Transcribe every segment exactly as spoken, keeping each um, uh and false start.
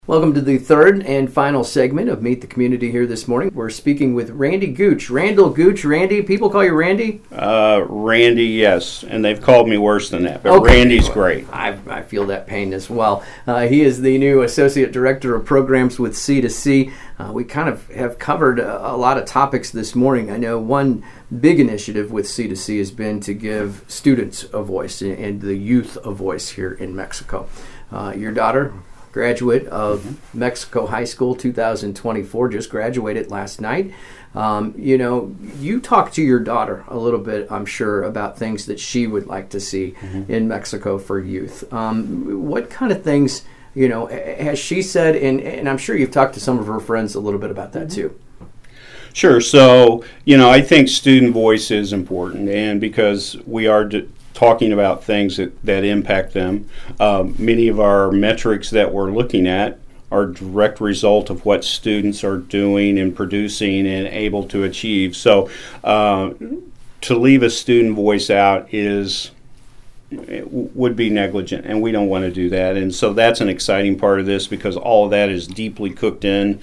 Welcome to the third and final segment of Meet the Community here this morning. We're speaking with Randy Gooch. Randall Gooch. Randy, people call you Randy? Uh, Randy, yes, and they've called me worse than that, but okay. Randy's great. I, I feel that pain as well. Uh, he is the new Associate Director of Programs with C two C. Uh, we kind of have covered a, a lot of topics this morning. I know one big initiative with C two C has been to give students a voice and the youth a voice here in Mexico. Uh, your daughter, graduate of mm-hmm. Mexico High School two thousand twenty-four, just graduated last night. Um, you know, you talked to your daughter a little bit, I'm sure, about things that she would like to see mm-hmm. in Mexico for youth. Um, what kind of things, you know, has she said, and, and I'm sure you've talked to some of her friends a little bit about that too. Sure. So, you know, I think student voice is important, and because we are d- talking about things that, that impact them. Um, many of our metrics that we're looking at are a direct result of what students are doing and producing and able to achieve. So uh, to leave a student voice out is would be negligent, and we don't want to do that. And so that's an exciting part of this, because all of that is deeply cooked in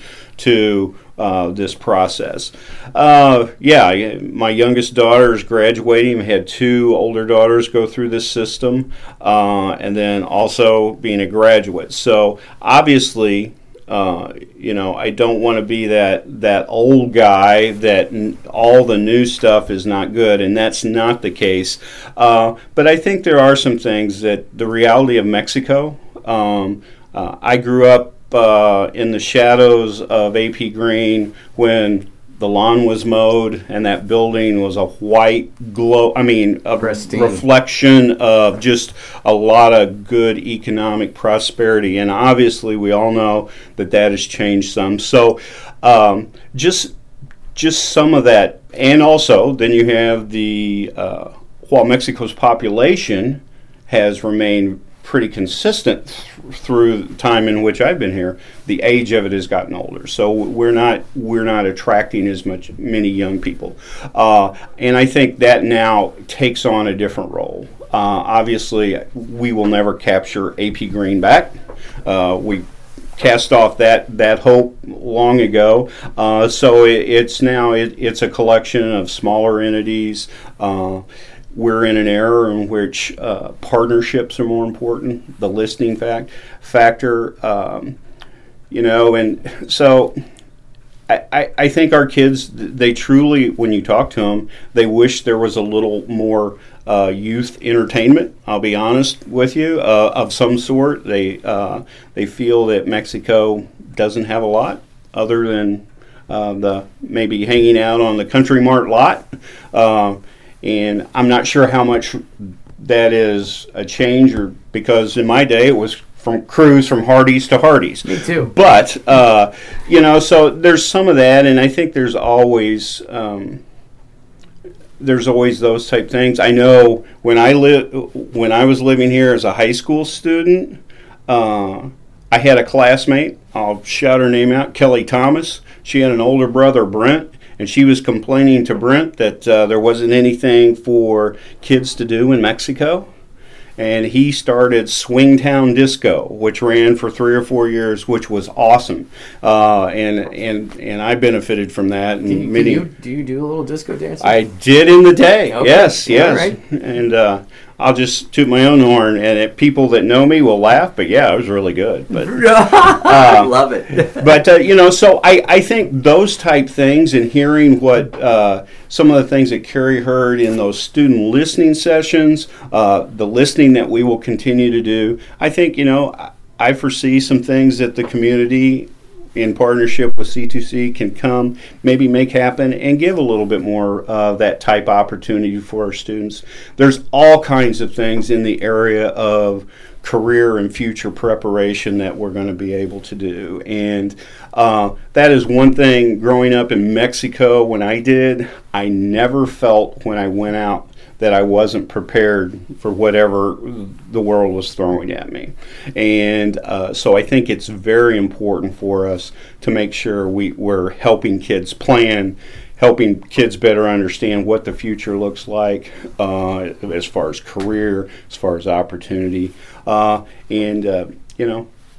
to uh, this process. Uh, yeah, my youngest daughter is graduating. I had two older daughters go through this system, uh, and then also being a graduate. So obviously, Uh, you know, I don't want to be that, that old guy that n- all the new stuff is not good, and that's not the case. Uh, but I think there are some things that the reality of Mexico. Um, uh, I grew up uh, in the shadows of A P Green when the lawn was mowed and that building was a white glow, I mean, a Pristine. reflection of just a lot of good economic prosperity. And obviously we all know that that has changed some. So um, just just some of that. And also then you have the, uh, while Mexico's population has remained pretty consistent th- through the time in which I've been here, the age of it has gotten older. So we're not we're not attracting as much many young people, uh, and I think that now takes on a different role. Uh, obviously, we will never capture A P Green back. Uh, we cast off that that hope long ago. Uh, so it, it's now it, it's a collection of smaller entities. Uh, We're in an era in which uh, partnerships are more important, the listening fact factor, um, you know, and so I, I, I think our kids, they truly, when you talk to them, they wish there was a little more uh, youth entertainment, I'll be honest with you, uh, of some sort. They, uh, they feel that Mexico doesn't have a lot other than uh, the maybe hanging out on the Country Mart lot. Uh, And I'm not sure how much that is a change, or because in my day it was from cruise from Hardee's to Hardee's. Me too. But, uh, you know, so there's some of that, and I think there's always um, there's always those type things. I know when I li- when I was living here as a high school student, uh, I had a classmate, I'll shout her name out, Kelly Thomas. She had an older brother, Brent. And she was complaining to Brent that uh, there wasn't anything for kids to do in Mexico. And he started Swingtown Disco, which ran for three or four years, which was awesome. Uh, and and and I benefited from that. And do, you, many, do, you, do you do a little disco dancing? I did in the day. Okay. Yes, yes. All right. And uh, I'll just toot my own horn, and it, people that know me will laugh. But yeah, it was really good. But I uh, love it. but uh, you know, so I, I think those type things, and hearing what uh, some of the things that Carrie heard in those student listening sessions, uh, the listening that we will continue to do. I think, you know, I, I foresee some things that the community, in partnership with C two C, can come, maybe make happen, and give a little bit more of uh, that type opportunity for our students. There's all kinds of things in the area of career and future preparation that we're going to be able to do. And uh, that is one thing, growing up in Mexico when I did, I never felt when I went out that I wasn't prepared for whatever the world was throwing at me. And uh, so I think it's very important for us to make sure we, we're helping kids plan, helping kids better understand what the future looks like uh, as far as career, as far as opportunity. Uh, and, uh, you know,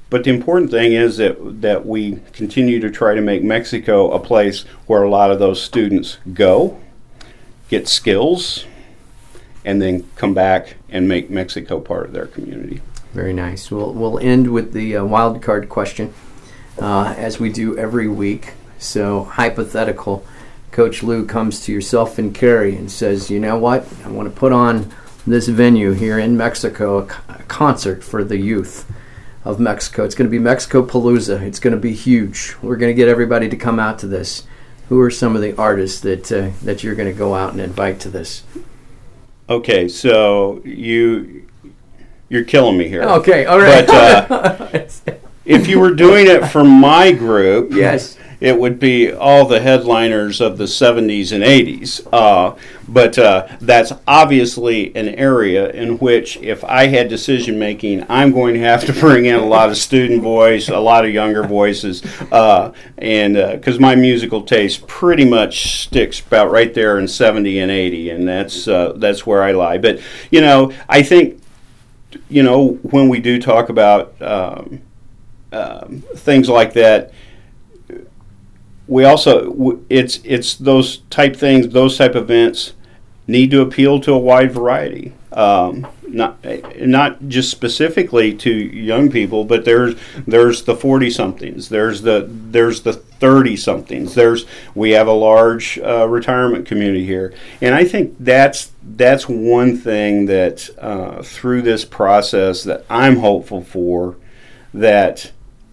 but the important thing is that that we continue to try to make Mexico a place where a lot of those students go, get skills, and then come back and make Mexico part of their community. Very nice. We'll, we'll end with the uh, wild card question, uh, as we do every week. So, hypothetical, Coach Lou comes to yourself and Carrie and says, you know what, I want to put on this venue here in Mexico, a, c- a concert for the youth of Mexico. It's going to be Mexico Palooza. It's going to be huge. We're going to get everybody to come out to this. Who are some of the artists that uh, that you're going to go out and invite to this? Okay, so you... You're killing me here. Okay, all right. But uh, if you were doing it for my group, yes, it would be all the headliners of the seventies and eighties. Uh, but uh, that's obviously an area in which, if I had decision making, I'm going to have to bring in a lot of student voice, a lot of younger voices, uh, and because uh, my musical taste pretty much sticks about right there in seventy and eighty, and that's uh, that's where I lie. But you know, I think. You know, when we do talk about um, um, things like that, we also it's it's those type things, those type of events need to appeal to a wide variety. Um, not not just specifically to young people, but there's there's the forty somethings, there's the there's the thirty somethings. There's we have a large uh, retirement community here, and I think that's that's one thing that uh, through this process that I'm hopeful for, that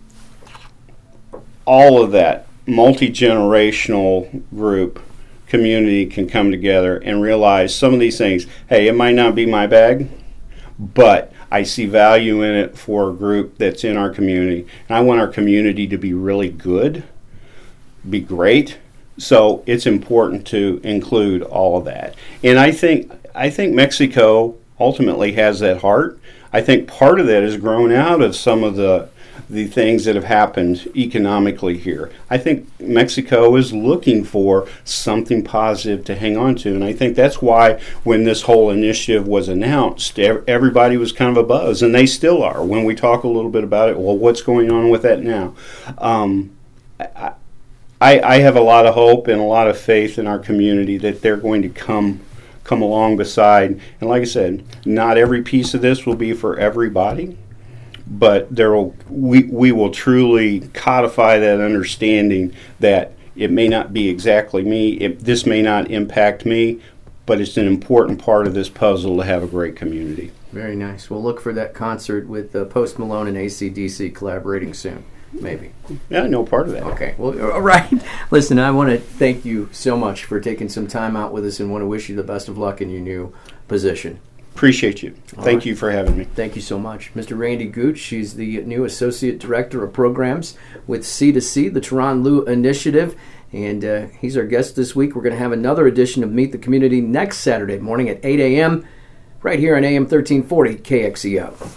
all of that multi-generational group community can come together and realize some of these things. Hey, it might not be my bag, but I see value in it for a group that's in our community. And I want our community to be really good, be great. So it's important to include all of that. And I think I think Mexico ultimately has that heart. I think part of that has grown out of some of the the things that have happened economically here. I think Mexico is looking for something positive to hang on to, and I think that's why when this whole initiative was announced, everybody was kind of abuzz, and they still are. When we talk a little bit about it, well, what's going on with that now? Um, I, I, I have a lot of hope and a lot of faith in our community that they're going to come come along beside. And like I said, not every piece of this will be for everybody, but there will we we will truly codify that understanding that it may not be exactly me, it, this may not impact me, but it's an important part of this puzzle to have a great community. Very nice. We'll look for that concert with uh, Post Malone and A C D C collaborating soon, maybe. Yeah, no part of that. Okay. Well, all right. Listen, I want to thank you so much for taking some time out with us and want to wish you the best of luck in your new position. Appreciate you. All Thank right. you for having me. Thank you so much. Mister Randy Gooch, she's the new Associate Director of Programs with C two C, the Teron Lou Initiative, and uh, he's our guest this week. We're going to have another edition of Meet the Community next Saturday morning at eight a.m. right here on A M thirteen forty K X E O.